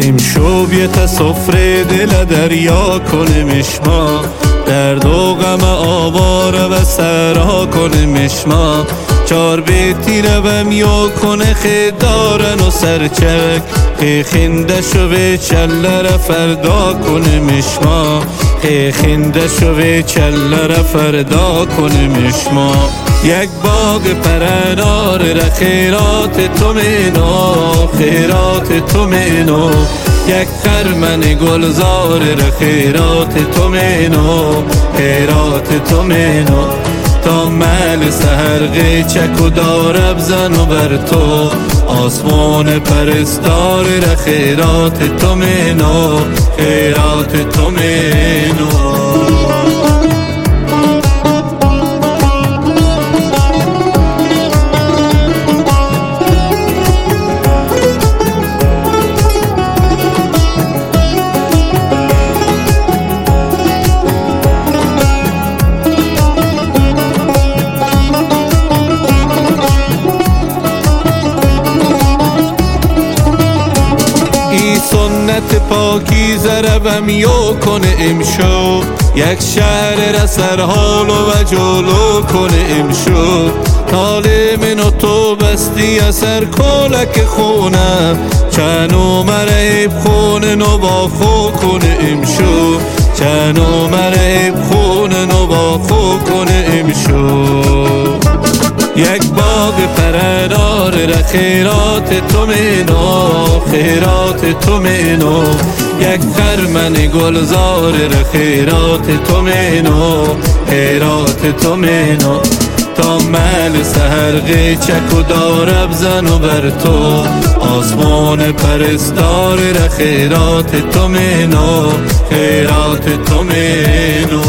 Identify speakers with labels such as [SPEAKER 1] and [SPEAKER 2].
[SPEAKER 1] امشو بیت سفره دل دریا کنیمش ما، درد و غم آواره و سرها کنیمش ما. چار بیتی روم یا کنه خیدارن و سرچک، خینده شوه چله را فردا کنیمش ما، خینده شوه چله را فردا کنیمش ما. یک باغ پرنار را خیرات تو مینو، خیرات تو مینو. یک خرمن گلزار را خیرات تو مینو، خیرات تو مینو. تا مل سهر چک و دار بزن و بر تو، آسمان پرستار را خیرات تو مینو، خیرات تو مینو. سنت پاکیزه روم یو کنه امشو، یک شهر را سرحال و جلو کنه امشو. تاله من و تو بستی اثر کولک خونه، چنو مرهب خونه نو با خو کنه امشو، چنو مرهب خونه نو با خو کنه امشو. یک باغ پرنار را خیرات تو مینو، خیرات تو مینو. یک خرمن گلزار را خیرات تو مینو، خیرات تو مینو. تا مل سهر چک و دار بزن و بر تو، آسمان پرستار را خیرات تو مینو، خیرات تو مینو.